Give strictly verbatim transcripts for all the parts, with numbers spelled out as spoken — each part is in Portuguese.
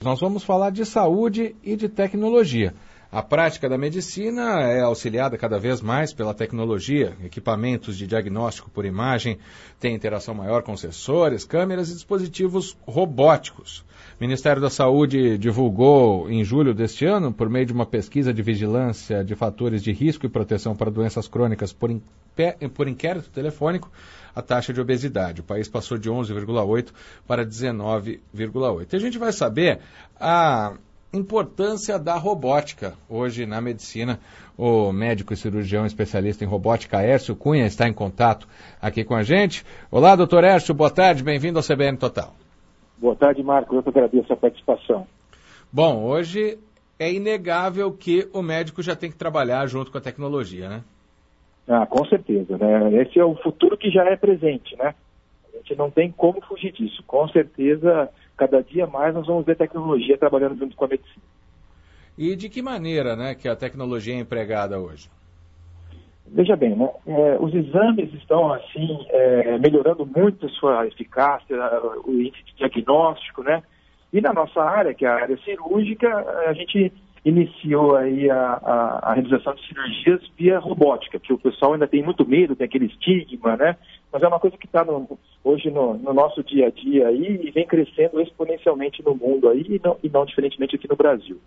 nós vamos falar de saúde e de tecnologia. A prática da medicina é auxiliada cada vez mais pela tecnologia, equipamentos de diagnóstico por imagem, tem interação maior com sensores, câmeras e dispositivos robóticos. O Ministério da Saúde divulgou em julho deste ano, por meio de uma pesquisa de vigilância de fatores de risco e proteção para doenças crônicas por, impé- por inquérito telefônico, a taxa de obesidade. O país passou de onze vírgula oito para dezenove vírgula oito. E a gente vai saber a importância da robótica hoje na medicina. O médico e cirurgião especialista em robótica, Hércio Cunha, está em contato aqui com a gente. Olá, doutor Hércio, boa tarde, bem-vindo ao C B N Total. Boa tarde, Marco, eu que agradeço a participação. Bom, hoje é inegável que o médico já tem que trabalhar junto com a tecnologia, né? Ah, com certeza, né? Esse é o futuro que já é presente, né? A gente não tem como fugir disso. Com certeza, cada dia mais nós vamos ver tecnologia trabalhando junto com a medicina. E de que maneira, né, que a tecnologia é empregada hoje? Veja bem, né? É, os exames estão, assim, é, melhorando muito sua eficácia, o índice de diagnóstico, né? E na nossa área, que é a área cirúrgica, a gente iniciou aí a, a, a realização de cirurgias via robótica, que o pessoal ainda tem muito medo, tem aquele estigma, né? Mas é uma coisa que está hoje no, no nosso dia a dia aí e vem crescendo exponencialmente no mundo aí e não, e não diferentemente aqui no Brasil.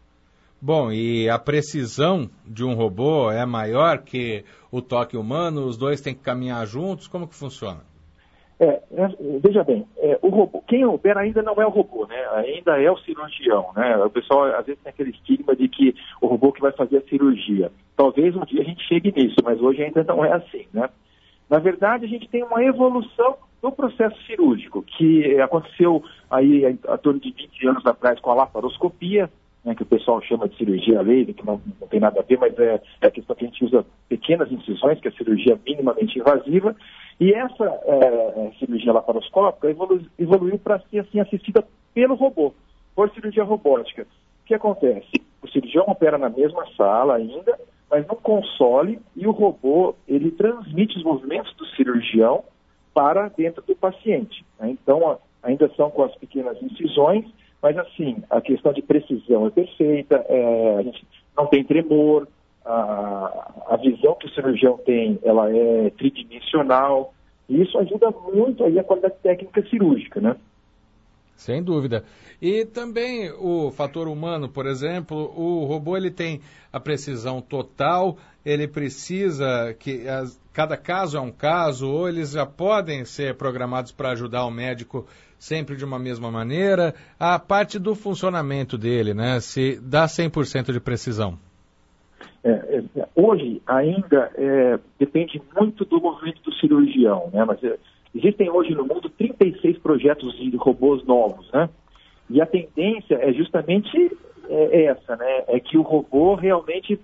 Bom, e a precisão de um robô é maior que o toque humano? Os dois têm que caminhar juntos? Como que funciona? É, é, veja bem, é, o robô, quem opera ainda não é o robô, né? Ainda é o cirurgião, né? O pessoal às vezes tem aquele estigma de que o robô que vai fazer a cirurgia. Talvez um dia a gente chegue nisso, mas hoje ainda não é assim, né? Na verdade, a gente tem uma evolução do processo cirúrgico, que aconteceu aí há torno de vinte anos atrás com a laparoscopia, né, que o pessoal chama de cirurgia laser, que não, não tem nada a ver, mas é, é a questão que a gente usa pequenas incisões, que é a cirurgia minimamente invasiva, e essa é, cirurgia laparoscópica evolu, evoluiu para ser assim, assistida pelo robô, por cirurgia robótica. O que acontece? O cirurgião opera na mesma sala ainda, mas no console, e o robô ele transmite os movimentos do cirurgião para dentro do paciente, né? Então, ainda são com as pequenas incisões, mas assim, a questão de precisão é perfeita, é, a gente não tem tremor, a, a visão que o cirurgião tem, ela é tridimensional, e isso ajuda muito aí a qualidade técnica cirúrgica, né? Sem dúvida. E também o fator humano, por exemplo, o robô ele tem a precisão total, ele precisa que as, cada caso é um caso, ou eles já podem ser programados para ajudar o médico sempre de uma mesma maneira. A parte do funcionamento dele, né, se dá cem por cento de precisão. É, é, hoje ainda é, depende muito do movimento do cirurgião, né, mas é, existem hoje no mundo trinta e seis projetos de robôs novos, né? E a tendência é justamente é, essa, né? É que o robô realmente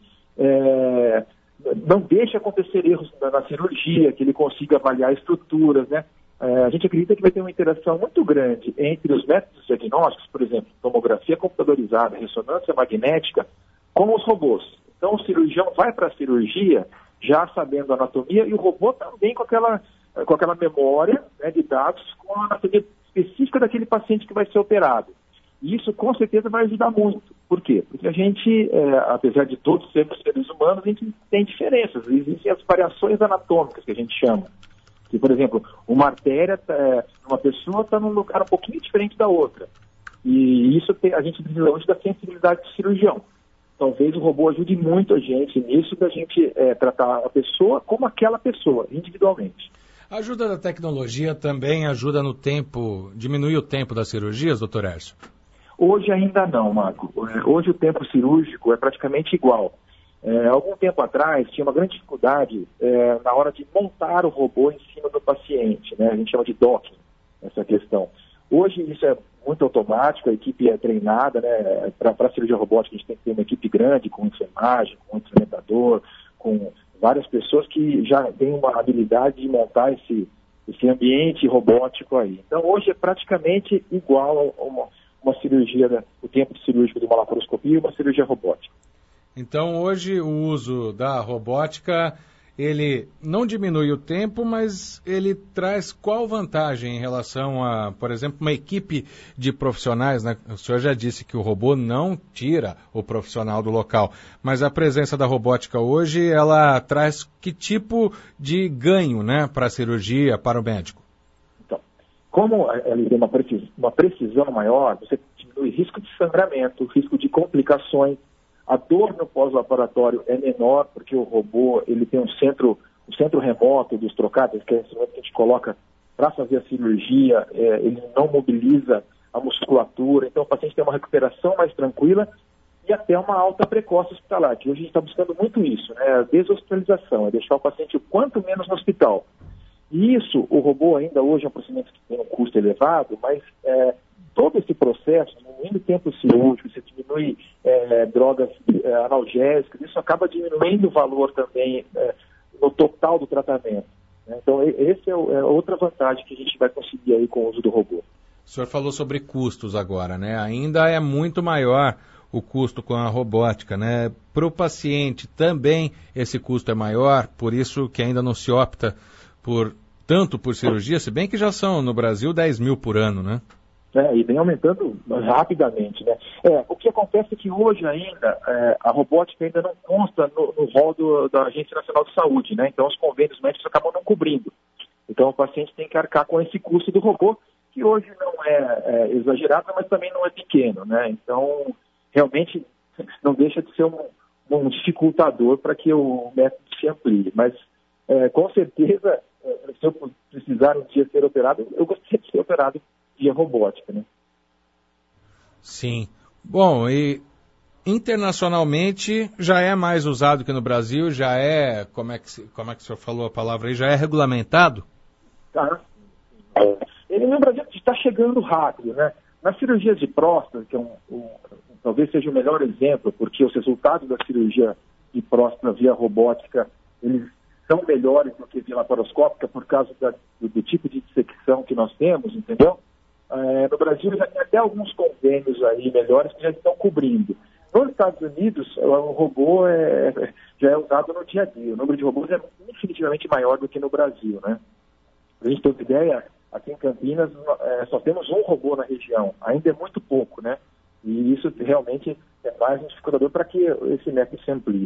é, não deixe acontecer erros na, na cirurgia, que ele consiga avaliar estruturas, né? É, a gente acredita que vai ter uma interação muito grande entre os métodos diagnósticos, por exemplo, tomografia computadorizada, ressonância magnética, com os robôs. Então o cirurgião vai para a cirurgia já sabendo a anatomia e o robô também com aquela... com aquela memória, né, de dados com a anatomia específica daquele paciente que vai ser operado. E isso, com certeza, vai ajudar muito. Por quê? Porque a gente, é, apesar de todos sermos seres humanos, a gente tem diferenças. Existem as variações anatômicas, que a gente chama. Que, por exemplo, uma artéria, é, uma pessoa está num lugar um pouquinho diferente da outra. E isso tem, a gente precisa hoje da sensibilidade do cirurgião. Talvez o robô ajude muito a gente nisso, da gente é, tratar a pessoa como aquela pessoa, individualmente. A ajuda da tecnologia também ajuda no tempo, diminui o tempo das cirurgias, doutor Hércio? Hoje ainda não, Marco. Hoje o tempo cirúrgico é praticamente igual. É, algum tempo atrás tinha uma grande dificuldade é, na hora de montar o robô em cima do paciente, né? A gente chama de docking, essa questão. Hoje isso é muito automático, a equipe é treinada, né? Para a cirurgia robótica a gente tem que ter uma equipe grande, com enfermagem, com instrumentador, com várias pessoas que já têm uma habilidade de montar esse, esse ambiente robótico aí. Então, hoje é praticamente igual a uma, uma cirurgia, né, o tempo de cirúrgico de uma laparoscopia e uma cirurgia robótica. Então, hoje, o uso da robótica ele não diminui o tempo, mas ele traz qual vantagem em relação a, por exemplo, uma equipe de profissionais, né? O senhor já disse que o robô não tira o profissional do local, mas a presença da robótica hoje, ela traz que tipo de ganho, né, para a cirurgia, para o médico? Então, como ela tem uma precisão, uma precisão maior, você diminui risco de sangramento, risco de complicações. A dor no pós-operatório é menor, porque o robô ele tem um centro, um centro remoto dos trocados, que é esse momento que a gente coloca para fazer a cirurgia, é, ele não mobiliza a musculatura, então o paciente tem uma recuperação mais tranquila e até uma alta precoce hospitalar, que hoje a gente está buscando muito isso, né? A deshospitalização, é deixar o paciente o quanto menos no hospital. E isso, o robô ainda hoje é um procedimento que tem um custo elevado, mas é, todo esse processo, diminuindo o tempo cirúrgico, você diminui é, drogas é, analgésicas, isso acaba diminuindo o valor também é, no total do tratamento. Né? Então, essa é, é outra vantagem que a gente vai conseguir aí com o uso do robô. O senhor falou sobre custos agora, né? Ainda é muito maior o custo com a robótica, né? Para o paciente também esse custo é maior, por isso que ainda não se opta por tanto por cirurgia, se bem que já são no Brasil dez mil por ano, né? É, e vem aumentando rapidamente, né? É, o que acontece é que hoje ainda é, a robótica ainda não consta no, no rol do, da Agência Nacional de Saúde, né? Então os convênios médicos acabam não cobrindo. Então o paciente tem que arcar com esse custo do robô, que hoje não é, é exagerado, mas também não é pequeno, né? Então realmente não deixa de ser um, um dificultador para que o método se amplie. Mas é, com certeza, é, se eu precisar um dia ser operado, eu gostaria de ser operado via robótica, né? Sim. Bom, e internacionalmente já é mais usado que no Brasil, já é, como é que, como é que o senhor falou a palavra aí, já é regulamentado? Tá. Ele no Brasil está chegando rápido, né? Nas cirurgias de próstata, que é um, um, talvez seja o melhor exemplo, porque os resultados da cirurgia de próstata via robótica, eles são melhores do que via laparoscópica por causa da, do, do tipo de dissecção que nós temos, entendeu? É, no Brasil já tem até alguns convênios aí melhores que já estão cobrindo. Nos Estados Unidos, o robô é, já é usado no dia a dia. O número de robôs é definitivamente maior do que no Brasil, né? Para a gente ter uma ideia, aqui em Campinas é, só temos um robô na região. Ainda é muito pouco, né? E isso realmente é mais um dificultador para que esse método se amplie.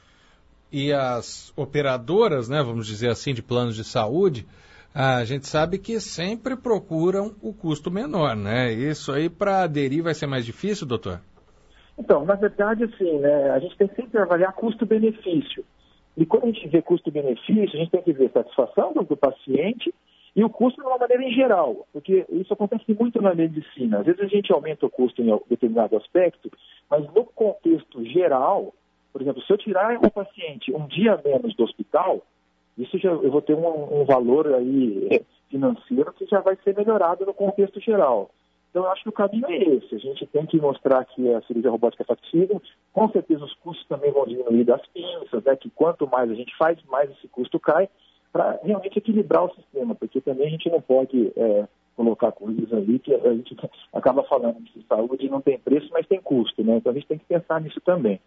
E as operadoras, né, vamos dizer assim, de planos de saúde, a gente sabe que sempre procuram o custo menor, né? Isso aí para aderir vai ser mais difícil, doutor? Então, na verdade, assim, né, a gente tem que sempre avaliar custo-benefício. E quando a gente vê custo-benefício, a gente tem que ver a satisfação do, do paciente e o custo de uma maneira em geral, porque isso acontece muito na medicina. Às vezes a gente aumenta o custo em determinado aspecto, mas no contexto geral, por exemplo, se eu tirar o paciente um dia menos do hospital, isso já, eu vou ter um, um valor aí financeiro que já vai ser melhorado no contexto geral. Então, eu acho que o caminho é esse. A gente tem que mostrar que a cirurgia robótica é factível. Com certeza, os custos também vão diminuir das pinças, né? Que quanto mais a gente faz, mais esse custo cai, para realmente equilibrar o sistema, porque também a gente não pode é, colocar coisas ali que a gente acaba falando que saúde não tem preço, mas tem custo, né? Então, a gente tem que pensar nisso também.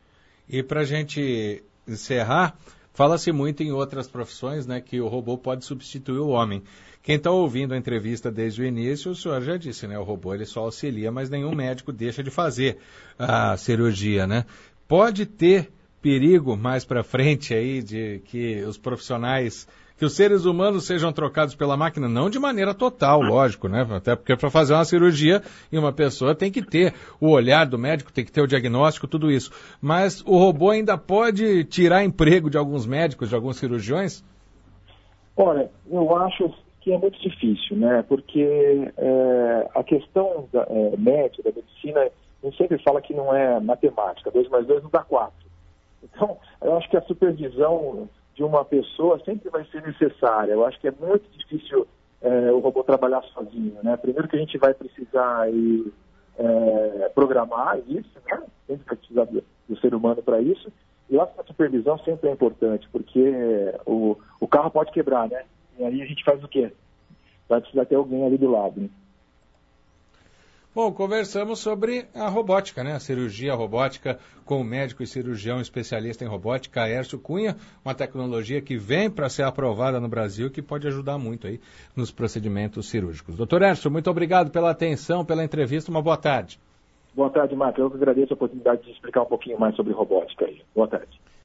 E para a gente encerrar, fala-se muito em outras profissões, né, que o robô pode substituir o homem. Quem está ouvindo a entrevista desde o início, o senhor já disse, né, o robô ele só auxilia, mas nenhum médico deixa de fazer a cirurgia, né? Pode ter perigo mais para frente aí de que os profissionais, que os seres humanos sejam trocados pela máquina, não de maneira total, lógico, né? Até porque para fazer uma cirurgia e uma pessoa tem que ter o olhar do médico, tem que ter o diagnóstico, tudo isso. Mas o robô ainda pode tirar emprego de alguns médicos, de alguns cirurgiões? Olha, eu acho que é muito difícil, né? Porque é, a questão da, é, médica, da medicina, a gente sempre fala que não é matemática, dois mais dois não dá quatro. Então, eu acho que a supervisão de uma pessoa sempre vai ser necessária. Eu acho que é muito difícil é, o robô trabalhar sozinho, né? Primeiro que a gente vai precisar aí, é, programar isso, né? Sempre vai precisar do, do ser humano para isso. E eu acho que a supervisão sempre é importante, porque o, o carro pode quebrar, né? E aí a gente faz o quê? Vai precisar ter alguém ali do lado, né? Bom, conversamos sobre a robótica, né? A cirurgia robótica com o médico e cirurgião especialista em robótica, Aércio Cunha, uma tecnologia que vem para ser aprovada no Brasil, que pode ajudar muito aí nos procedimentos cirúrgicos. Doutor Aércio, muito obrigado pela atenção, pela entrevista, uma boa tarde. Boa tarde, Marco. Eu que agradeço a oportunidade de explicar um pouquinho mais sobre robótica aí. Boa tarde.